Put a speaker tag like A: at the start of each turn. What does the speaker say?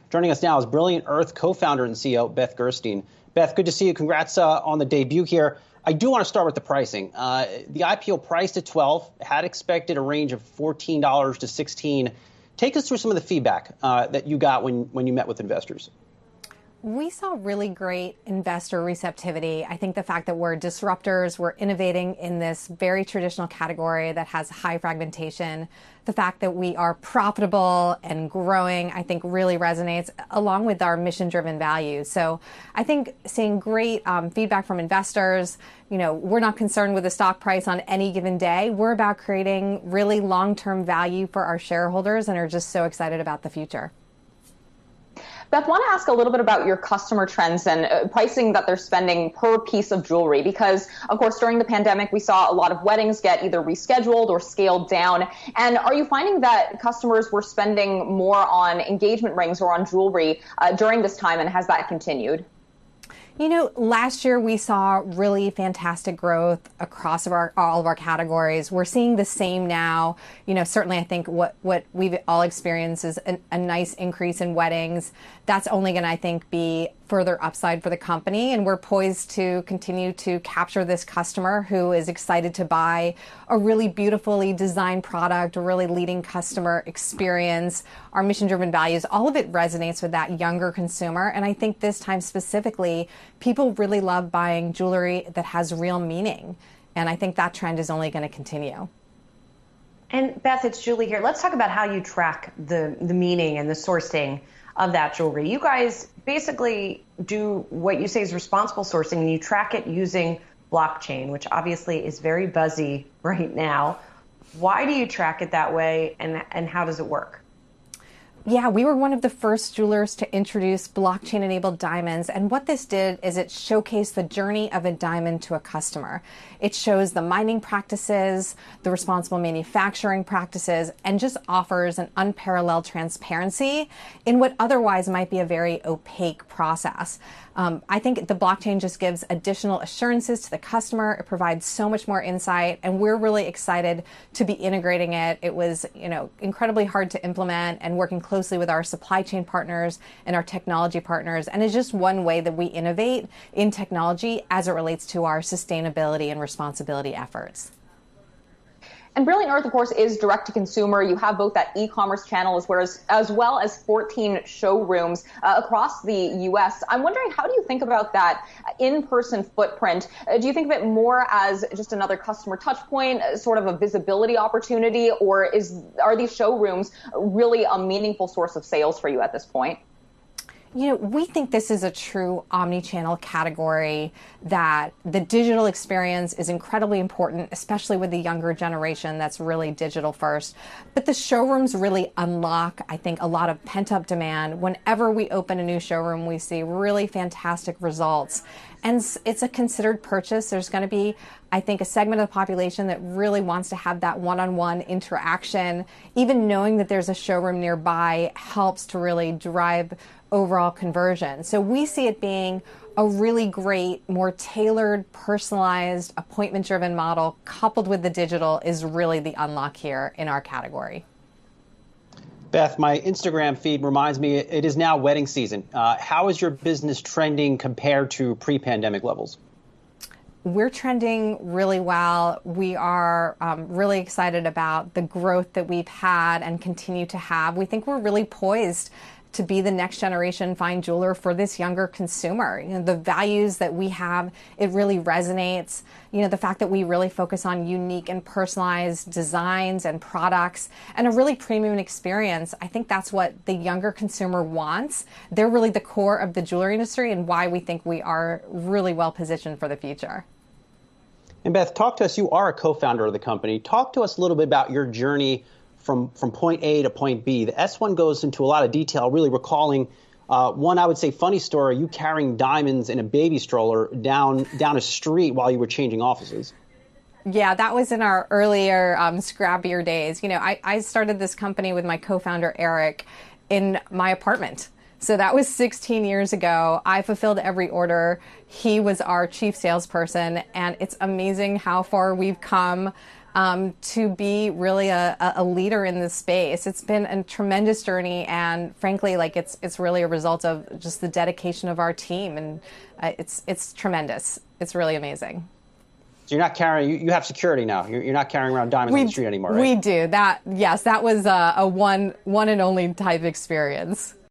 A: Joining us now is Brilliant Earth co-founder and CEO Beth Gerstein. Beth, good to see you. Congrats on the debut here. I do want to start with the pricing. The IPO priced at $12, had expected a range of $14 to $16. Take us through some of the feedback that you got when you met with investors.
B: We saw really great investor receptivity. I think the fact that we're disruptors, we're innovating in this very traditional category that has high fragmentation, the fact that we are profitable and growing, I think really resonates along with our mission-driven values. So I think seeing great feedback from investors. We're not concerned with the stock price on any given day. We're about creating really long-term value for our shareholders and are just so excited about the future.
C: Beth, I want to ask a little bit about your customer trends and pricing that they're spending per piece of jewelry, because, of course, during the pandemic, we saw a lot of weddings get either rescheduled or scaled down. And are you finding that customers were spending more on engagement rings or on jewelry during this time, and has that continued?
B: Last year we saw really fantastic growth across all of our categories. We're seeing the same now. Certainly I think what we've all experienced is a nice increase in weddings. That's only going to, I think, be further upside for the company. And we're poised to continue to capture this customer who is excited to buy a really beautifully designed product, a really leading customer experience. Our mission-driven values, all of it resonates with that younger consumer. And I think this time specifically, people really love buying jewelry that has real meaning. And I think that trend is only going to continue.
D: And Beth, it's Julie here. Let's talk about how you track the meaning and the sourcing of that jewelry. You guys basically do what you say is responsible sourcing, and you track it using blockchain, which obviously is very buzzy right now. Why do you track it that way, and how does it work?
B: Yeah, we were one of the first jewelers to introduce blockchain-enabled diamonds. And what this did is it showcased the journey of a diamond to a customer. It shows the mining practices, the responsible manufacturing practices, and just offers an unparalleled transparency in what otherwise might be a very opaque process. I think the blockchain just gives additional assurances to the customer. It provides so much more insight, and we're really excited to be integrating it. It was, incredibly hard to implement, and working closely with our supply chain partners and our technology partners. And it's just one way that we innovate in technology as it relates to our sustainability and responsibility efforts.
C: And Brilliant Earth, of course, is direct to consumer. You have both that e-commerce channel as well as 14 showrooms across the U.S. I'm wondering, how do you think about that in-person footprint? Do you think of it more as just another customer touch point, sort of a visibility opportunity, or are these showrooms really a meaningful source of sales for you at this point?
B: We think this is a true omni-channel category, that the digital experience is incredibly important, especially with the younger generation that's really digital first. But the showrooms really unlock, I think, a lot of pent-up demand. Whenever we open a new showroom, we see really fantastic results. And it's a considered purchase. There's going to be, I think, a segment of the population that really wants to have that one-on-one interaction. Even knowing that there's a showroom nearby helps to really drive overall conversion. So we see it being a really great, more tailored, personalized, appointment-driven model coupled with the digital is really the unlock here in our category.
A: Beth, my Instagram feed reminds me it is now wedding season. How is your business trending compared to pre-pandemic levels?
B: We're trending really well. We are really excited about the growth that we've had and continue to have. We think we're really poised to be the next generation fine jeweler for this younger consumer. The values that we have, it really resonates. The fact that we really focus on unique and personalized designs and products and a really premium experience. I think that's what the younger consumer wants. They're really the core of the jewelry industry, and why we think we are really well positioned for the future.
A: And Beth, talk to us. You are a co-founder of the company. Talk to us a little bit about your journey from point A to point B. The S1 goes into a lot of detail, really recalling one, I would say, funny story, you carrying diamonds in a baby stroller down a street while you were changing offices.
B: Yeah, that was in our earlier, scrappier days. I started this company with my co-founder, Eric, in my apartment. So that was 16 years ago. I fulfilled every order. He was our chief salesperson, and it's amazing how far we've come. to be really a leader in this space. It's been a tremendous journey, and frankly, like it's really a result of just the dedication of our team, and it's tremendous. It's really amazing.
A: So you're not carrying, you have security now. You're not carrying around diamonds on the street anymore, right?
B: We do. That was a one and only type experience.